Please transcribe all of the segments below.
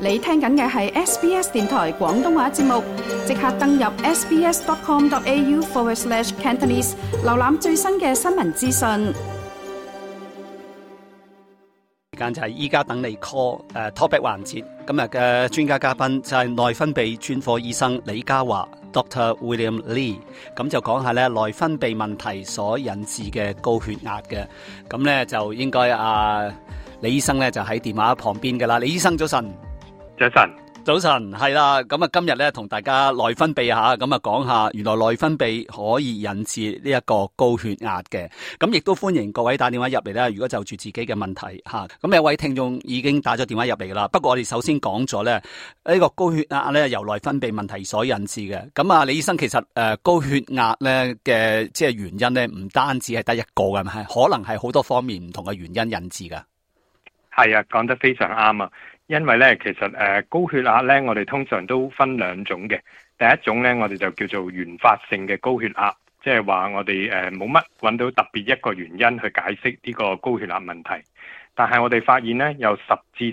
你聽緊嘅係 SBS 電台廣東話節目，即刻登入 sbs.com.au/Cantonese 瀏覽最新嘅新聞資訊。 時間就係依家等你 call topic 環節。今日嘅專家嘉賓就係內分泌專科醫生李家華 Dr. William Lee， 咁就講下咧內分泌問題所引致嘅高血壓嘅。咁咧就應該李醫生咧就喺電話旁邊㗎啦。李醫生早晨。 早晨， 早晨，係啦。咁啊，今日咧同大家內分泌下，咁啊講下原來內分泌可以引致呢一個高血壓嘅。咁亦都歡迎各位打電話入嚟咧。如果就住自己嘅問題吓，咁有位聽眾已經打咗電話入嚟噶啦。不過我哋首先講咗咧呢個高血壓咧由內分泌問題所引致嘅。咁啊，李醫生其實高血壓咧嘅即係原因咧唔單止係得一個嘅，係可能係好多方面唔同嘅原因引致噶。 係啊，講得非常啱啊！因為咧，其實高血壓咧，我哋通常都分兩種嘅。第一種咧，我哋就叫做原發性嘅高血壓，即係話我哋冇乜揾到特別一個原因去解釋呢個高血壓問題。但係我哋發現咧，有10至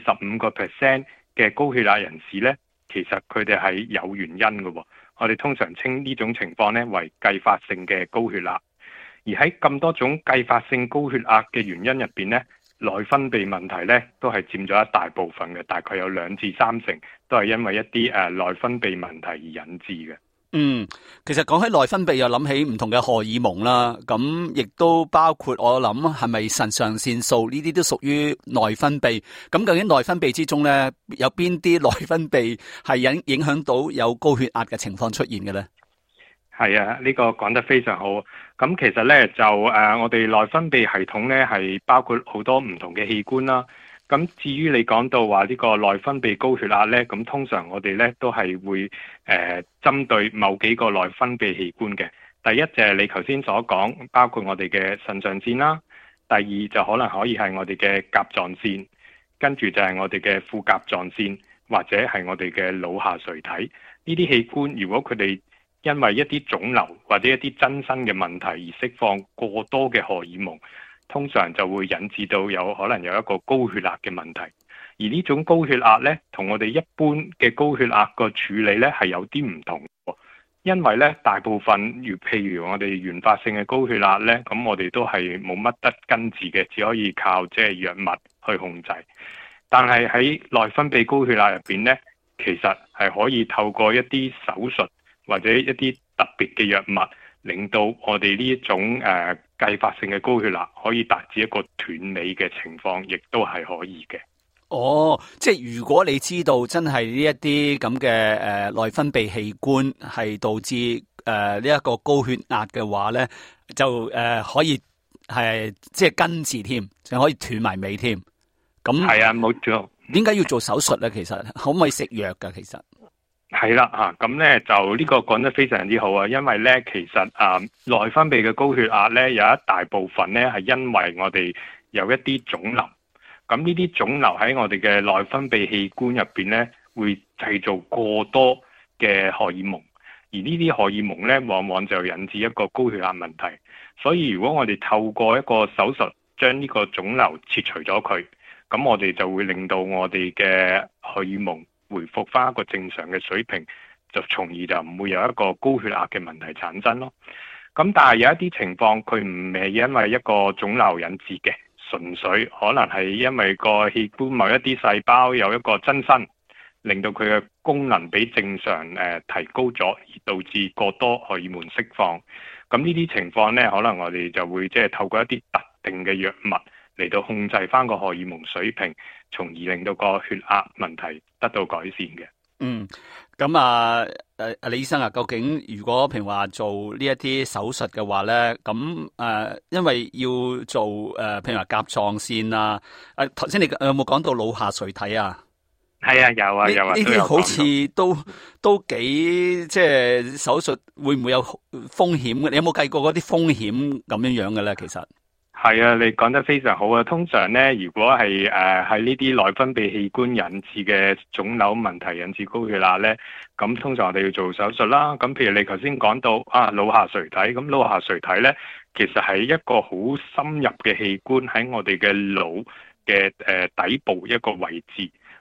15% 嘅高血壓人士咧，其實佢哋係有原因嘅。我哋通常稱呢種情況咧為繼發性嘅高血壓。而喺咁多種繼發性高血壓嘅原因入邊咧，內分泌問題咧都係佔咗一大部分嘅，大概有2至3成都係因為一啲內分泌問題而引致嘅。 其實講起內分泌又諗起唔同嘅荷爾蒙啦，咁亦都包括我諗係咪腎上腺素呢啲都屬於內分泌。咁究竟內分泌之中咧有邊啲內分泌係影響到有高血壓嘅情況出現嘅咧？ 係啊，呢個講得非常好。咁其實咧就我哋內分泌系統咧係包括好多唔同嘅器官啦。咁至於你講到話呢個內分泌高血壓咧，咁通常我哋咧都係會針對某幾個內分泌器官嘅。第一就係你頭先所講，包括我哋嘅腎上腺啦。第二就可能可以係我哋嘅甲狀腺，跟住就係我哋嘅副甲狀腺，或者係我哋嘅腦下垂體。呢啲器官如果佢哋因為一啲腫瘤或者一啲增生嘅問題而釋放過多嘅荷爾蒙，通常就會引致到有可能有一個高血壓嘅問題。而呢種高血壓呢，同我哋一般嘅高血壓個處理呢係有啲唔同。因為呢，大部分譬如我哋原發性嘅高血壓呢，咁我哋都係冇乜得根治嘅，只可以靠即係藥物去控制。但係喺內分泌高血壓入邊呢，其實係可以透過一啲手術或者一啲特別嘅藥物，令到我哋呢一種繼發性嘅高血壓可以達至一個斷尾嘅情況，亦都係可以嘅。 即係如果你知道真係呢一啲咁嘅內分泌器官係導致呢一個高血壓嘅話咧，就可以係即係根治添，仲可以斷埋尾添。咁係啊，冇錯。點解要做手術咧？其實可唔可以食藥㗎？其實係啦，咁咧就呢個講得非常之好啊！因為咧其實內分泌嘅高血壓咧有一大部分咧係因為我哋有一啲腫瘤。咁呢啲腫瘤喺我哋嘅內分泌器官入邊咧，會製造過多嘅荷爾蒙，而呢啲荷爾蒙咧，往往就引致一個高血壓問題。所以如果我哋透過一個手術將呢個腫瘤切除咗佢，咁我哋就會令到我哋嘅荷爾蒙回復翻一個正常嘅水平，就從而就唔會有一個高血壓嘅問題產生咯。咁但係有一啲情況，佢唔係因為一個腫瘤引致嘅。純粹可能係因為個器官某一啲細胞有一個增生，令到佢嘅功能比正常提高咗，而導致過多荷爾蒙釋放。咁呢啲情況呢，可能我哋就會即係透過一啲特定嘅藥物嚟到控制翻個荷爾蒙水平，從而令到個血壓問題得到改善嘅。 咁李醫生啊，究竟如果譬如話做呢一啲手術嘅話咧，咁因為要做譬如話甲狀腺啊，頭先你有冇講到腦下垂體啊？ 係啊，有啊。 呢啲好似都幾即係手術會唔會有風險嘅？你有冇計過嗰啲風險咁樣嘅咧？其實係啊，你講得非常好啊！通常咧，如果係喺呢啲內分泌器官引致嘅腫瘤問題引致高血壓咧，咁通常我哋要做手術啦。咁譬如你頭先講到腦下垂體，咁腦下垂體咧，其實係一個好深入嘅器官喺我哋嘅腦嘅底部一個位置。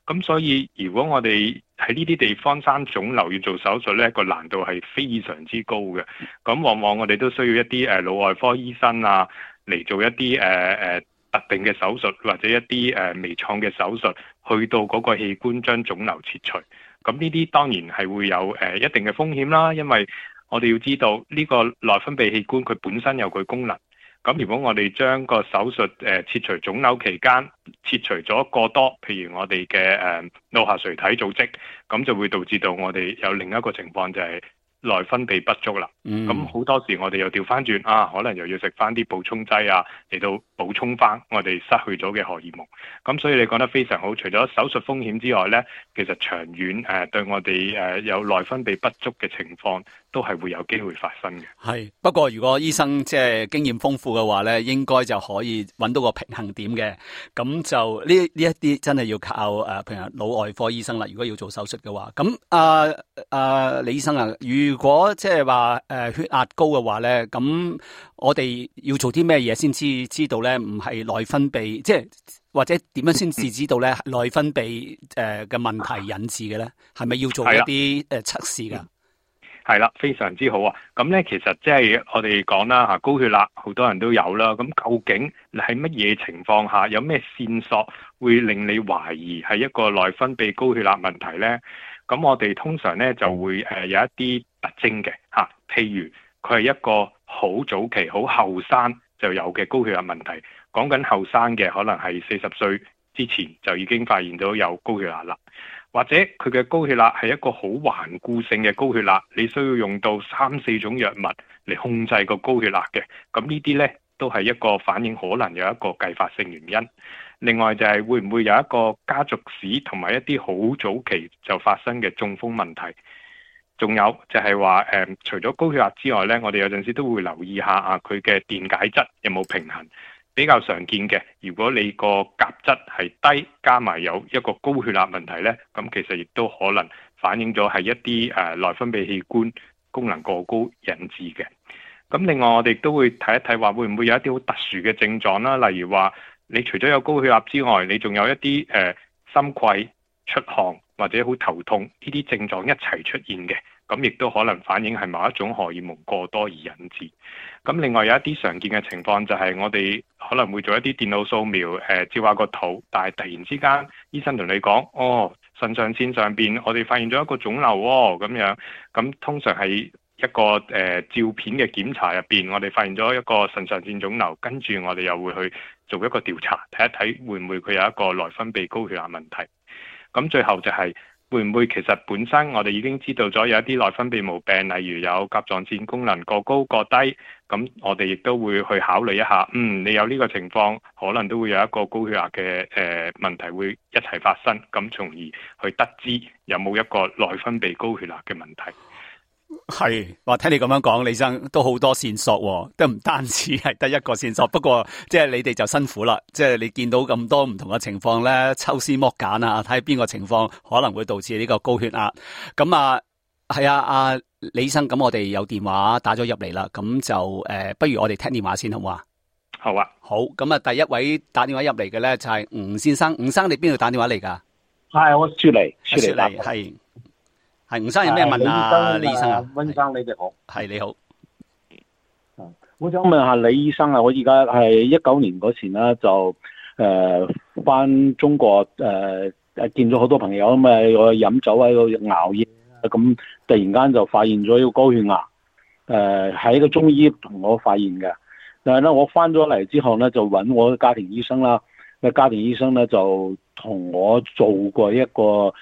咁所以如果我哋喺呢啲地方生腫瘤要做手術呢，個難度係非常之高嘅。咁往往我哋都需要一啲腦外科醫生啊嚟做一啲特定嘅手術，或者一啲微創嘅手術，去到嗰個器官將腫瘤切除。咁呢啲當然係會有一定嘅風險啦，因為我哋要知道呢個內分泌器官佢本身有佢功能。咁如果我哋將個手術切除腫瘤期間切除咗過多，譬如我哋嘅腦下垂體組織，咁就會導致到我哋有另一個情況就係內分泌不足啦。咁好多時我哋又調翻轉可能又要食翻啲補充劑啊，嚟到補充翻我哋失去咗嘅荷爾蒙。咁所以你講得非常好，除咗手術風險之外呢，其實長遠對我哋有內分泌不足嘅情況都係會有機會發生嘅。 係，不過如果醫生即係經驗豐富嘅話咧，應該就可以揾到個平衡點嘅。咁就呢一啲真係要靠譬如腦外科醫生啦。如果要做手術嘅話，咁李醫生啊，如果即係話血壓高嘅話咧，咁我哋要做啲咩嘢先知道咧？唔係內分泌，即係或者點樣先至知道咧內分泌嘅問題引致嘅咧？係咪要做一啲測試㗎？ 係啦，非常之好啊！咁咧，其實即係我哋講啦嚇，高血壓好多人都有啦。咁究竟喺乜嘢情況下，有咩線索會令你懷疑係一個內分泌高血壓問題咧？咁我哋通常咧就會有一啲特徵嘅嚇，譬如佢係一個好早期、好後生就有嘅高血壓問題。講緊後生嘅，可能係40歲之前就已經發現到有高血壓啦。或者佢嘅高血壓係一個好頑固性嘅高血壓，你需要用到3-4種藥物嚟控制個高血壓嘅。咁呢啲呢都係一個反映可能有一個繼發性原因。另外就係會唔會有一個家族史同埋一啲好早期就發生嘅中風問題。仲有就係話除咗高血壓之外呢，我哋有陣時都會留意下佢嘅電解質有冇平衡。比較常見嘅，如果你個鉀質係低，加埋有一個高血壓問題呢，咁其實亦都可能反映咗係一啲內分泌器官功能過高引致嘅。咁另外我哋都會睇一睇話會唔會有一啲好特殊嘅症狀啦，例如話你除咗有高血壓之外，你仲有一啲心悸、出汗或者好頭痛呢啲症狀一齊出現嘅。咁亦都可能反映係某一種荷爾蒙過多而引致。咁另外有一啲常見嘅情況就係我哋可能會做一啲電腦掃描，照下個肚，但係突然之間醫生同你講，腎上腺上邊我哋發現咗一個腫瘤喎，咁樣。咁通常係一個照片嘅檢查入邊，我哋發現咗一個腎上腺腫瘤，跟住我哋又會去做一個調查，睇一睇會唔會佢有一個內分泌高血壓問題。咁最後就係會唔會其實本身我哋已經知道咗有一啲內分泌毛病，例如有甲狀腺功能過高過低，咁我哋亦都會去考慮一下，你有呢個情況，可能都會有一個高血壓嘅問題會一齊發生，咁從而去得知有冇一個內分泌高血壓嘅問題。 係，話聽你咁樣講，李生都好多線索，都唔單止係得一個線索。不過即係你哋就辛苦啦，即係你見到咁多唔同嘅情況咧，抽絲剝繭啊，睇邊個情況可能會導致呢個高血壓。咁係啊，李生，咁我哋有電話打咗入嚟啦，咁就不如我哋聽電話先好唔好啊？ 好啊， 好。咁第一位打電話入嚟嘅咧就係吳先生，吳生你邊度打電話嚟噶？ 係我雪梨係。係吳生有咩問啊？李醫生啊， 溫生你哋好， 係你好。 我想問下李醫生啊，我而家係19年嗰時咧就返中國見咗好多朋友啊嘛，我飲酒喺度熬夜，咁突然間就發現咗一個高血壓，係一個中醫同我發現嘅。但係咧我返咗嚟之後咧就揾我家庭醫生啦，家庭醫生咧就同我做過一個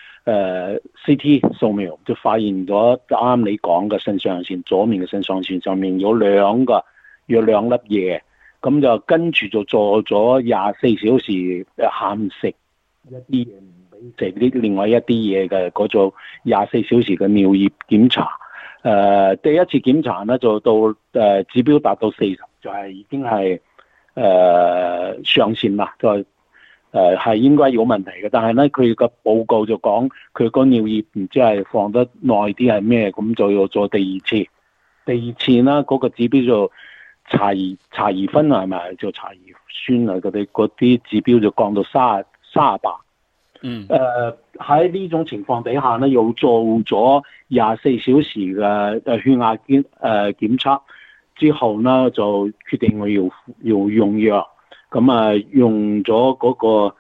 CT 掃描，就發現咗啱你講嘅腎上腺，左面嘅腎上腺上面有兩粒嘢，咁就跟住就做咗24小時限食一啲嘢，唔俾食啲另外一啲嘢嘅嗰種24小時嘅尿液檢查。第一次檢查咧就到指標達到40，就係已經係上線啦，就係係應該有問題嘅，但係咧佢個報告就講佢個尿液唔知係放得耐啲係咩，咁就要做第二次啦，嗰個指標就查胰分係咪就查胰酸啊，嗰啲指標就降到38， 喺呢種情況底下咧，又做咗24小時嘅血壓檢測之後呢，就決定我要用藥，咁用咗嗰個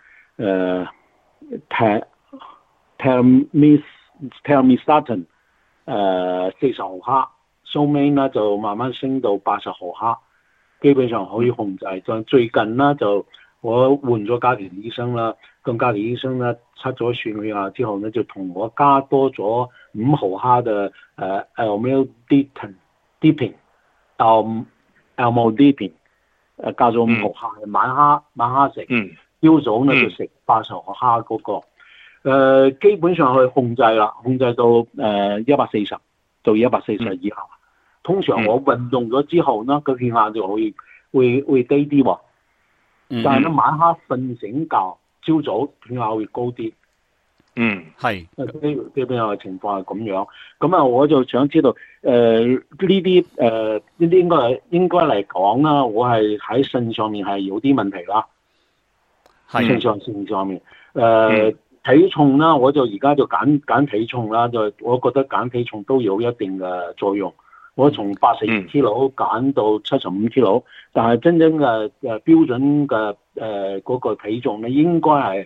telmisartan 40毫克，收尾呢就慢慢升到80毫克，基本上可以控制。就最近呢，就我換咗家庭醫生啦，咁家庭醫生呢測咗血壓之後呢，就同我加多咗5毫克嘅Amlodipine，加咗5毫克，晚黑食，朝早呢就食80毫克嗰個。基本上去控制啦，控制到140到140以下。通常我運動咗之後呢，個血壓就會低啲喎。但係咧晚黑瞓醒覺，朝早血壓會高啲。 係。 基本上嘅情況係咁樣。咁我就想知道呢啲應該嚟講啦，我係喺腎上面係有啲問題啦。腎上面體重啦，我就而家就減體重啦，就我覺得減體重都有一定嘅作用。我從82 kg 減到75 kg，但係真正嘅標準嘅嗰個體重咧，應該係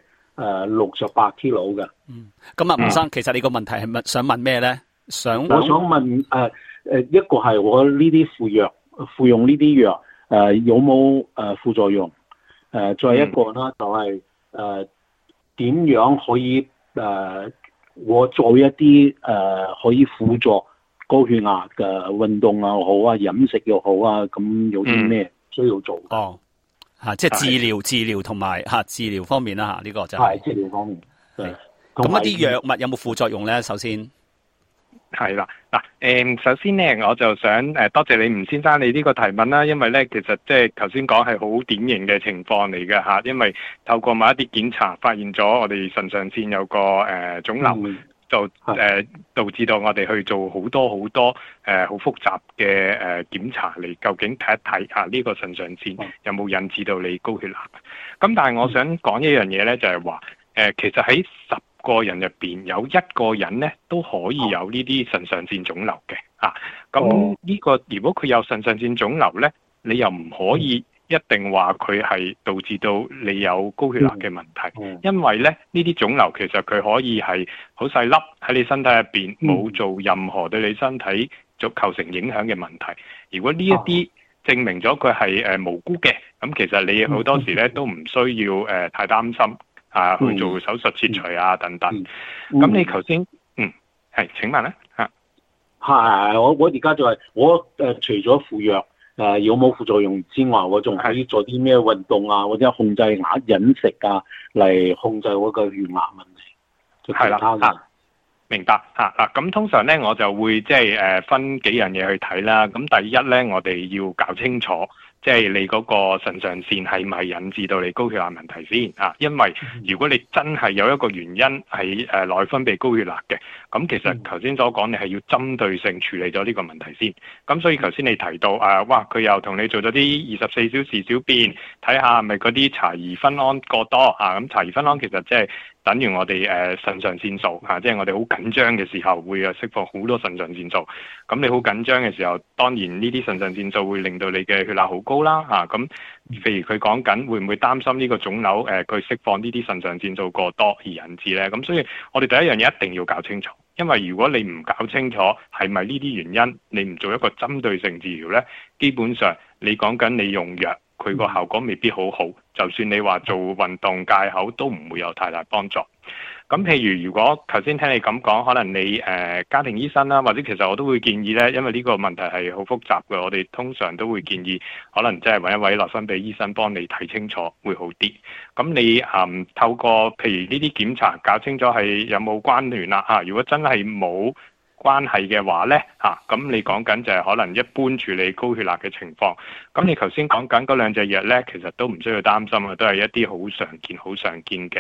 68 kg 嘅。 咁吳生，其實你個問題係想問咩咧？我想問一個係我呢啲服用呢啲藥有冇副作用？再一個呢，就係點樣可以我做一啲可以輔助高血壓嘅運動又好啊，飲食又好啊，咁有啲咩需要做？ 即係治療同埋治療方面啦，呢個就係治療方面。 咁一啲藥物有冇副作用咧？首先係啦，首先咧，我就想多謝你吳先生你呢個提問啦，因為咧其實即係頭先講係好典型嘅情況嚟嘅嚇，因為透過某一啲檢查發現咗我哋腎上腺有個腫瘤，就導致到我哋去做好多好複雜嘅檢查嚟，究竟睇一睇呢個腎上腺有冇引致到你高血壓。咁但係我想講一樣嘢咧，就係話其實喺10個人入邊有1個人咧都可以有呢啲腎上腺腫瘤嘅咁呢個如果佢有腎上腺腫瘤咧，你又唔可以一定話佢係導致到你有高血壓嘅問題，因為咧呢啲腫瘤其實佢可以係好細粒喺你身體入邊，冇做任何對你身體構成影響嘅問題。如果呢一啲證明咗佢係無辜嘅，咁其實你好多時咧都唔需要太擔心去做手術切除等等。咁你頭先係請問咧係我而家就係我除咗服藥有冇副作用之外，我仲可以做啲咩運動或者控制飲食嚟控制我個血壓問題。係啦， 明白咁通常咧我就會即係分幾樣嘢去睇啦。咁第一咧，我哋要搞清楚，即係你嗰個腎上腺係咪引致到你高血壓問題先因為如果你真係有一個原因係內分泌高血壓嘅，咁其實頭先所講你係要針對性處理咗呢個問題先。咁所以頭先你提到佢又同你做咗啲24小時小便，睇下係咪嗰啲茶餘酚胺過多咁茶餘酚胺其實即係等於我哋腎上腺素即係我哋好緊張嘅時候會釋放好多腎上腺素。咁你好緊張嘅時候，當然呢啲腎上腺素會令到你嘅血壓好高啦咁譬如佢講緊會唔會擔心呢個腫瘤佢釋放呢啲腎上腺素過多而引致咧？咁所以我哋第一樣嘢一定要搞清楚，因為如果你唔搞清楚係咪呢啲原因，你唔做一個針對性治療咧，基本上你講緊你用藥，佢個效果未必好好，就算你話做運動戒口都唔會有太大幫助。咁譬如如果頭先聽你咁講，可能你家庭醫生啦，或者其實我都會建議咧，因為呢個問題係好複雜嘅，我哋通常都會建議可能即係揾一位內分泌醫生幫你睇清楚會好啲。咁你透過譬如呢啲檢查搞清楚係有冇關聯啦如果真係冇關係嘅話咧咁你講緊就係可能一般處理高血壓嘅情況。咁你頭先講緊嗰兩隻藥咧，其實都唔需要擔心都係一啲好常見嘅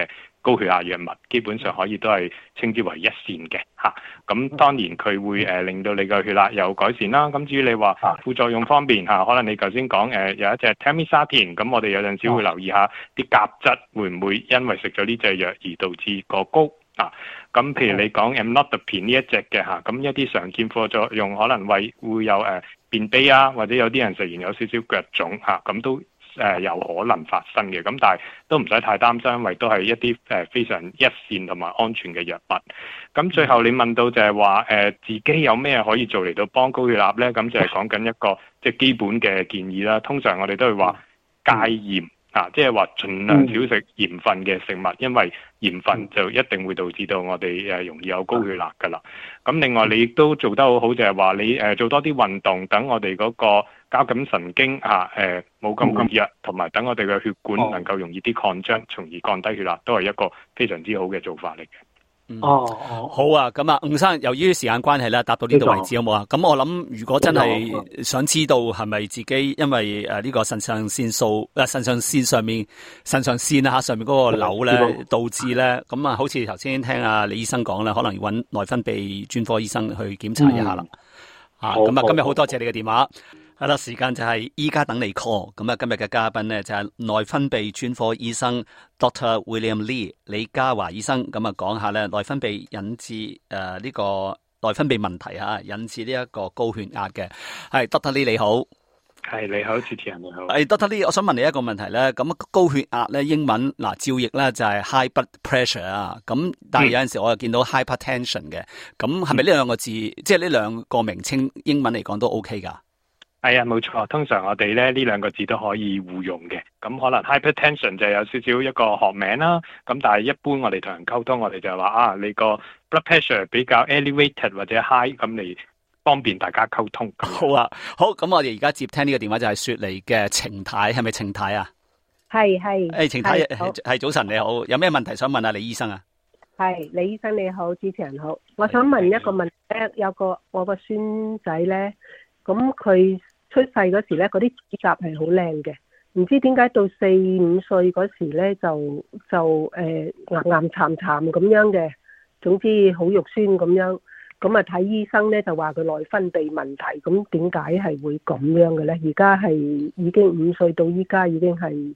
高血壓藥物，基本上可以都係稱之為一線嘅嚇。咁當然佢會令到你嘅血壓有改善啦。咁至於你話副作用方面嚇，可能你頭先講有一隻 Temistine，咁我哋有陣時會留意下啲鉀質會唔會因為食咗呢隻藥而導致過高啊。咁譬如你講 Amlodipine 呢一隻嘅嚇，咁一啲常見副作用可能會有便秘啊，或者有啲人食完有少少腳腫嚇，咁都有可能發生嘅。咁但係都唔使太擔心，因為都係一啲非常一線同埋安全嘅藥物。咁最後你問到就係話自己有咩可以做嚟到幫高血壓呢？咁就係講緊一個即係基本嘅建議啦。通常我哋都會話戒鹽。即係話盡量少食鹽分嘅食物，因為鹽分就一定會導致到我哋容易有高血壓㗎啦。咁另外你亦都做得好好，就係話你做多啲運動，等我哋嗰個交感神經冇咁活躍，同埋等我哋嘅血管能夠容易啲擴張，從而降低血壓，都係一個非常之好嘅做法嚟嘅。 好啊，咁啊，伍生，由於時間關係咧，答到呢度為止好冇啊？咁我諗，如果真係想知道係咪自己因為呢個腎上腺素腎上腺上面上面嗰個瘤咧導致咧，咁啊，好似頭先聽阿李醫生講咧，可能要揾內分泌專科醫生去檢查一下啦。咁啊，今日好多謝你嘅電話。係啦，時間就係依家等你 call。咁啊，今日嘅嘉賓呢，就係內分泌專科醫生 Dr. William Lee 李家華醫生。咁啊，講下咧內分泌引致呢個內分泌問題引致呢一個高血壓嘅。係 Dr. Lee 你好。 係你好，主持人你好。 Dr. Lee，我想問你一個問題咧。咁高血壓咧，英文照譯咧就係 high blood pressure 啊。咁但係有陣時我又見到 hypertension 嘅。咁係咪呢兩個字，即係呢兩個名稱英文嚟講都 OK 㗎？ 係啊，冇錯。通常我哋呢兩個字都可以互用嘅。咁可能 hypertension 就有少少一個學名啦。咁但係一般我哋同人溝通，我哋就係話你個 blood pressure 比較 elevated 或者 high， 咁嚟方便大家溝通。 好啊，好。咁我哋而家接聽呢個電話就係雪梨嘅程太，係咪程太啊？ 係。 程太係早晨你好，有咩問題想問下李醫生啊？ 係，李醫生你好，主持人好。我想問一個問題，我個孫仔咧，咁佢出世嗰時咧，嗰啲指甲係好靚嘅，唔知點解到4-5歲嗰時咧就岩巖巉巉咁樣嘅，總之好肉酸咁樣。咁啊睇醫生咧就話佢內分泌問題，咁點解係會咁樣嘅咧？而家係已經5歲到依家已經係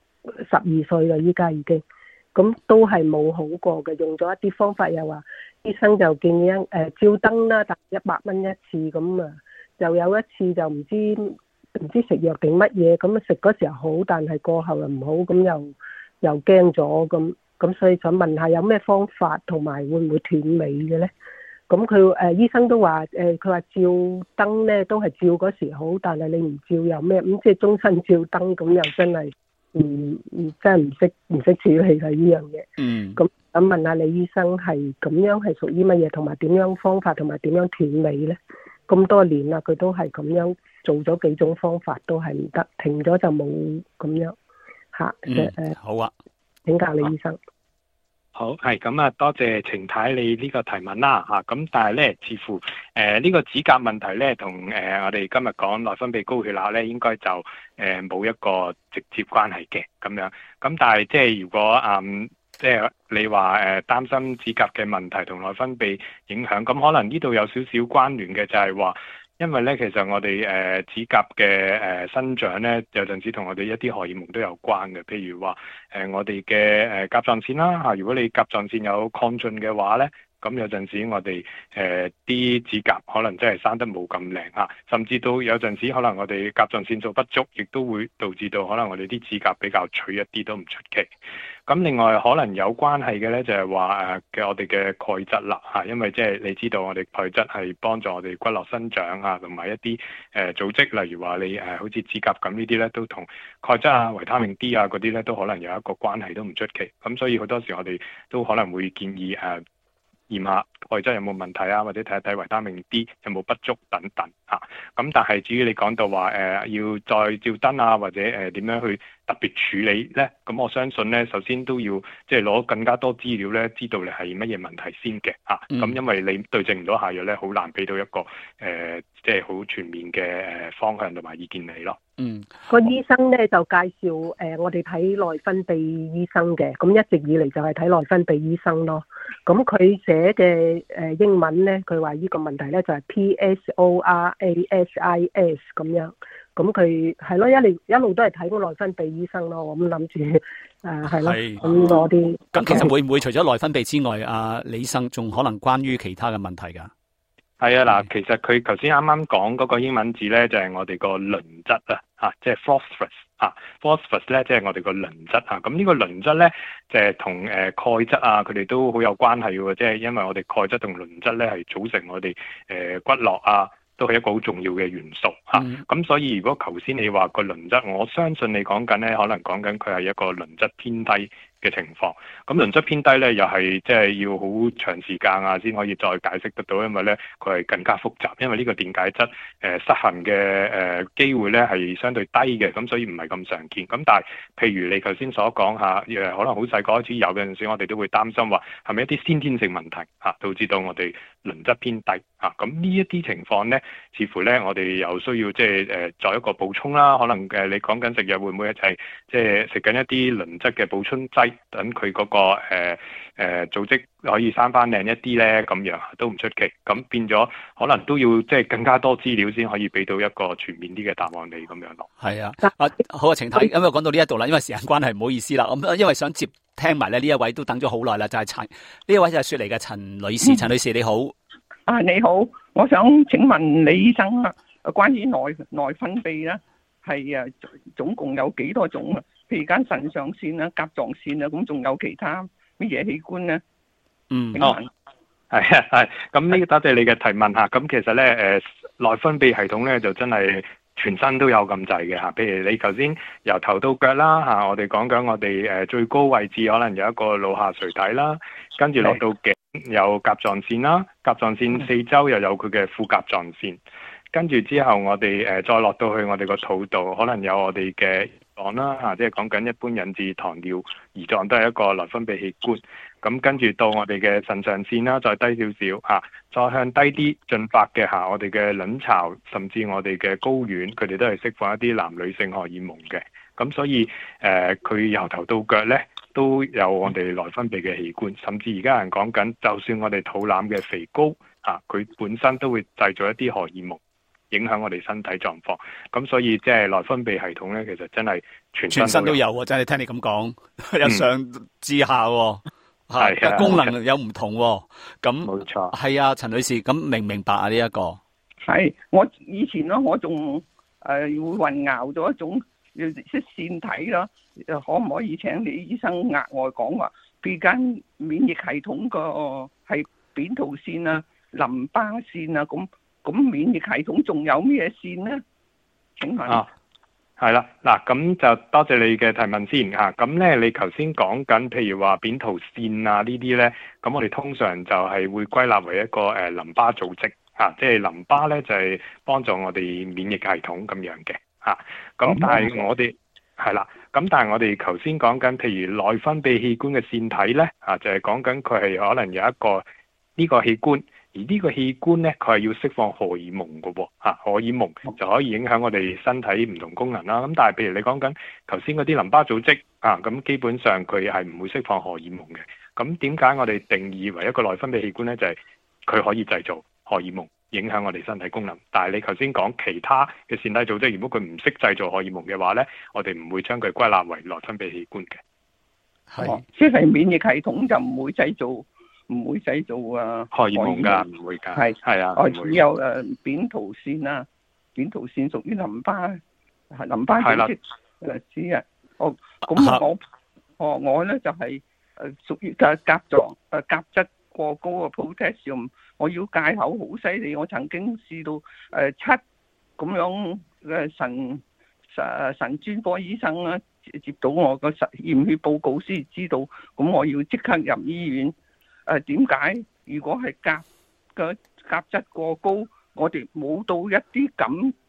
12歲啦，依家已經，咁都係冇好過嘅，用咗一啲方法又話醫生就建議照燈啦，但100蚊一次咁啊。又有一次就唔知食藥定乜嘢，咁食嗰時候好，但係過後又唔好，咁又驚咗咁，所以想問下有咩方法，同埋會唔會斷尾嘅咧？咁佢醫生都話佢話照燈咧都係照嗰時好，但係你唔照有咩？咁即係終身照燈，咁又真係真係唔識處理係呢樣嘢。咁想問下李醫生係咁樣係屬於乜嘢，同埋點樣方法，同埋點樣斷尾咧？咁多年啦，佢都係咁樣做咗幾種方法，都係唔得，停咗就冇咁樣嚇。 好啊， 請教李醫生。 好，係咁啊，多謝程太你呢個提問啦嚇。咁但係咧，似乎呢個指甲問題咧，同我哋今日講內分泌高血壓咧，應該就冇一個直接關係嘅咁樣。咁但係即係如果即係你話擔心指甲嘅問題同內分泌影響，咁可能呢度有少少關聯嘅，就係話，因為咧其實我哋指甲嘅生長咧，有陣時同我哋一啲荷爾蒙都有關嘅，譬如話我哋嘅甲狀腺啦嚇，如果你甲狀腺有亢進嘅話咧，咁有陣時我哋啲指甲可能真係生得冇咁靚嚇，甚至到有陣時可能我哋甲狀腺素不足，亦都會導致到可能我哋啲指甲比較脆一啲都唔出奇。咁另外可能有關係嘅咧，就係話我哋嘅鈣質啦嚇，因為即係你知道我哋鈣質係幫助我哋骨骼生長啊，同埋一啲組織，例如話你好似指甲咁呢啲咧，都同鈣質啊、維他命 D 啊嗰啲咧都可能有一個關係都唔出奇。咁所以好多時我哋都可能會建議驗下鈣質有冇問題啊，或者睇一睇維他命 D 有冇不足等等嚇。咁但係至於你講到話要再照燈啊，或者點樣去特別處理咧，咁我相信咧，首先都要即係攞更加多資料咧，知道你係乜嘢問題先嘅嚇。咁因為你對症唔到下藥咧，好難俾到一個即係好全面嘅方向同埋意見你咯。 個醫生咧就介紹我哋睇內分泌醫生嘅，咁一直以嚟就係睇內分泌醫生咯。咁佢寫嘅英文咧，佢話呢個問題咧就係 PSORASIS 咁樣。咁佢係咯，一路都係睇個內分泌醫生咯。我咁諗住係咯，咁攞啲。 咁其實會唔會除咗內分泌之外，李醫生仲可能關於其他嘅問題㗎？ 係啊，嗱，其實佢頭先啱啱講嗰個英文字咧，就係我哋個磷質啊，即係 phosphorus 啊 ，phosphorus 咧即係我哋個磷質啊。咁呢個磷質咧就係同鈣質啊，佢哋都好有關係嘅，即係因為我哋鈣質同磷質咧係組成我哋骨骼啊，都係一個好重要嘅元素嚇。咁所以如果頭先你話個磷質，我相信你講緊咧，可能講緊佢係一個磷質偏低嘅情況。咁磷質偏低咧，又係即係要好長時間先可以再解釋得到，因為咧佢係更加複雜，因為呢個電解質失衡嘅機會咧係相對低嘅，咁所以唔係咁常見。咁但係譬如你頭先所講可能好細個開始有嘅陣時，我哋都會擔心話係咪一啲先天性問題導致到我哋磷質偏低咁呢一啲情況咧，似乎咧我哋又需要即係再一個補充啦。可能你講緊食藥會唔會一齊即係食緊一啲磷質嘅補充劑，等佢嗰個組織可以生翻靚一啲咧，咁樣都唔出奇。咁變咗可能都要即係更加多資料先可以俾到一個全面啲嘅答案你咁樣咯。係啊，好啊，程太，咁講到呢一度啦，因為時間關係唔好意思啦。咁因為想接聽埋咧呢一位都等咗好耐啦，就係呢一位就係雪梨嘅陳女士。陳女士你好。 你好，我想請問李醫生關於內分泌咧，係總共有幾多種啊？譬如間腎上腺啊、甲狀腺啊，咁仲有其他乜嘢器官咧？ 係咁呢個多謝你嘅提問嚇。咁其實咧內分泌系統咧就真係全身都有咁滯嘅嚇。譬如你頭先由頭到腳啦嚇，我哋講緊我哋最高位置可能有一個腦下垂體啦，跟住落到頸有甲狀腺啦，甲狀腺四周又有佢嘅副甲狀腺，跟住之後我哋再落到去我哋個肚度，可能有我哋嘅臟啦嚇，即係講緊一般引致糖尿胰臟都係一個內分泌器官。咁跟住到我哋嘅腎上腺啦，再低少少再向低啲進發嘅我哋嘅卵巢，甚至我哋嘅睾丸，佢哋都係釋放一啲男女性荷爾蒙嘅。咁所以佢由頭到腳咧都有我哋內分泌嘅器官，甚至而家有人講緊，就算我哋肚腩嘅肥膏佢本身都會製造一啲荷爾蒙，影響我哋身體狀況。咁所以即係內分泌系統咧，其實真係全身都有喎。真係聽你咁講，由上至下係功能有唔同喎。咁冇錯，係啊，陳女士，咁明唔明白啊？呢一個係我以前咯，我仲會混淆咗一種即腺體啦。可唔可以請李醫生額外講話，譬如間免疫系統個係扁桃腺啊、淋巴腺啊，咁免疫系統仲有咩腺呢？請問係啦，嗱咁就多謝你嘅提問先嚇。咁咧，你頭先講緊譬如話扁桃腺啊呢啲咧，咁我哋通常就係會歸納為一個淋巴組織即係淋巴咧就係幫助我哋免疫系統咁樣嘅嚇。咁但係我哋係啦，咁但係我哋頭先講緊譬如內分泌器官嘅腺體咧就係講緊佢係可能有一個呢個器官。而呢個器官咧，佢係要釋放荷爾蒙嘅喎，荷爾蒙就可以影響我哋身體唔同功能啦。咁但係譬如你講緊頭先嗰啲淋巴組織咁基本上佢係唔會釋放荷爾蒙嘅。咁點解我哋定義為一個內分泌器官咧？就係佢可以製造荷爾蒙，影響我哋身體功能。但係你頭先講其他嘅腺體組織，如果佢唔識製造荷爾蒙嘅話咧，我哋唔會將佢歸納為內分泌器官嘅。 係，即係免疫系統就唔會製造。唔會製造荷爾蒙㗎，唔會㗎。係啊， 只有扁桃腺啊，扁桃腺屬於淋巴組織知啊。咁我咧就係屬於甲質過高嘅 potassium， 我要戒口好犀利，我曾經試到7咁樣嘅腎專科醫生啦，接到我個驗血報告先知道，咁我要即刻入醫院。點解？如果係甲質過高，我哋冇到一啲咁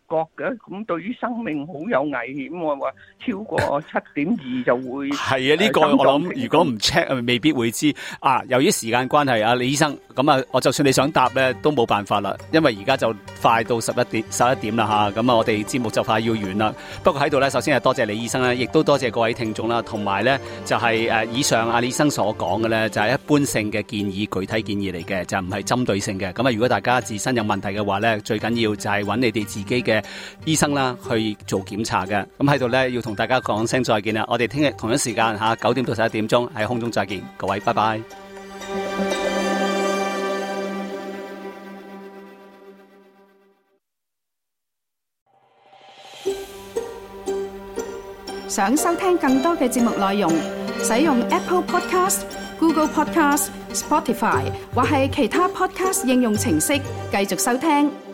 覺嘅，咁對於生命好有危險喎。話超過7.2就會係啊，呢個我諗如果唔 check 未必會知啊。由於時間關係啊，李醫生，咁啊，我就算你想答咧都冇辦法啦，因為而家就快到11點啦吓，咁啊我哋節目就快要完啦。不過喺度咧，首先係多謝李醫生啦，亦都多謝各位聽眾啦，同埋咧就係以上阿李醫生所講嘅咧就係一般性嘅建議、具體建議嚟嘅，就唔係針對性嘅。咁啊，如果大家自身有問題嘅話咧，最緊要就係揾你哋自己嘅醫生啦去做檢查嘅。咁喺度咧要同大家講聲再見啦，我哋聽日同一時間吓9點到11點鐘喺空中再見，各位拜拜。 想收聽更多嘅節目內容，使用 Apple Podcast、Google Podcast、Spotify 或係其他 Podcast 應用程式繼續收聽。